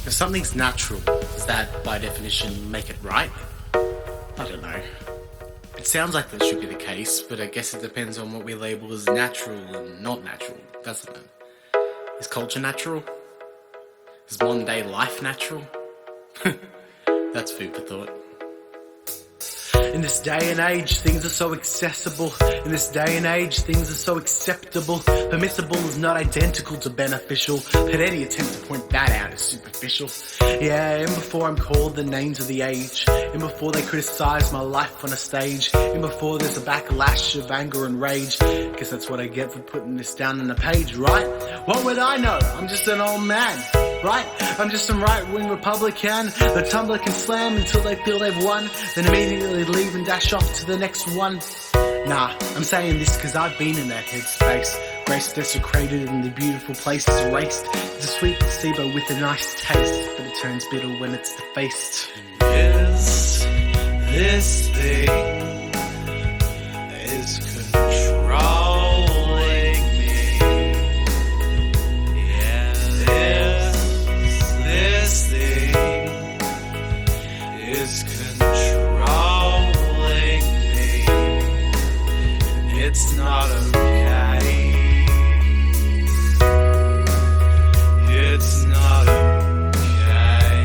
If something's natural, does that, by definition, make it right? I don't know. It sounds like that should be the case, but I guess it depends on what we label as natural and not natural, doesn't it? Is culture natural? Is modern day life natural? That's food for thought. In this day and age, things are so accessible. In this day and age, things are so acceptable. Permissible is not identical to beneficial, but any attempt to point that out is superficial. Yeah, and before I'm called the names of the age, and before they criticize my life on a stage, and before there's a backlash of anger and rage, guess that's what I get for putting this down on the page, right? What would I know? I'm just an old man, right? I'm just some right-wing Republican. The Tumblr can slam until they feel they've won, then immediately leave and dash off to the next one. Nah, I'm saying this cause I've been in that headspace. Grace desecrated and the beautiful place is erased. It's a sweet placebo with a nice taste, but it turns bitter when it's defaced. Is this thing is controlling me? Yeah, this thing is controlling me. It's not okay. It's not okay.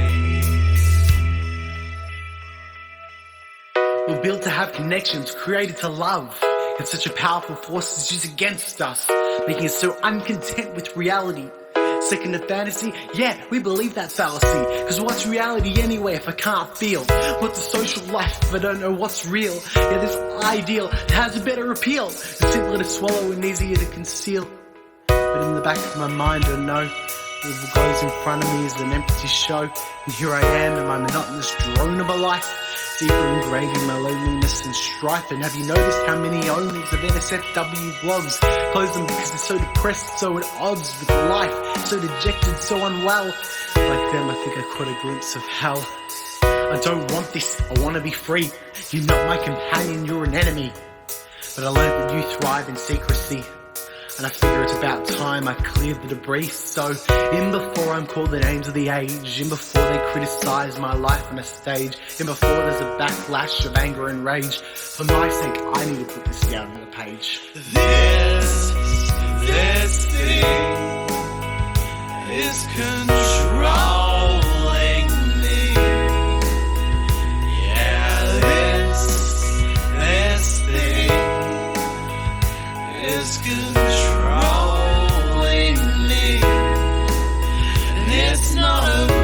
We're built to have connections, created to love. And such a powerful force is used against us, making us so uncontent with reality. Second to fantasy? Yeah, we believe that fallacy. Cause what's reality anyway if I can't feel? What's a social life if I don't know what's real? Yeah, this ideal has a better appeal. It's simpler to swallow and easier to conceal. But in the back of my mind I know what goes in front of me is an empty show. And here I am in my monotonous drone of a life, deeper ingrained in my loneliness and strife. And have you noticed how many owners of NSFW blogs close them because they're so depressed, so at odds with life, so dejected, so unwell? Like them, I think I caught a glimpse of hell. I don't want this, I want to be free. You're not my companion, you're an enemy. But I learned that you thrive in secrecy, and I figure it's about time I cleared the debris. So, in before I'm called the names of the age, in before they criticize my life on a stage, in before there's a backlash of anger and rage, for my sake, I need to put this down on the page. This thing is controlling me. Yeah, this thing is controlling me. And it's not a